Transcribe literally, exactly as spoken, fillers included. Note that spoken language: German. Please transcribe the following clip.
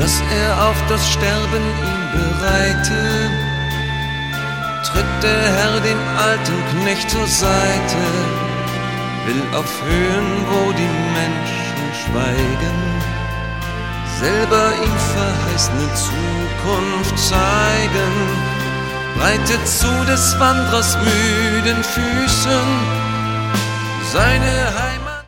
dass er auf das Sterben ihn bereite, tritt der Herr dem alten Knecht zur Seite, will auf Höhen, wo die Menschen schweigen, selber ihm verheißene Zukunft zeigen, breitet zu des Wanderers müden Füßen seine Heil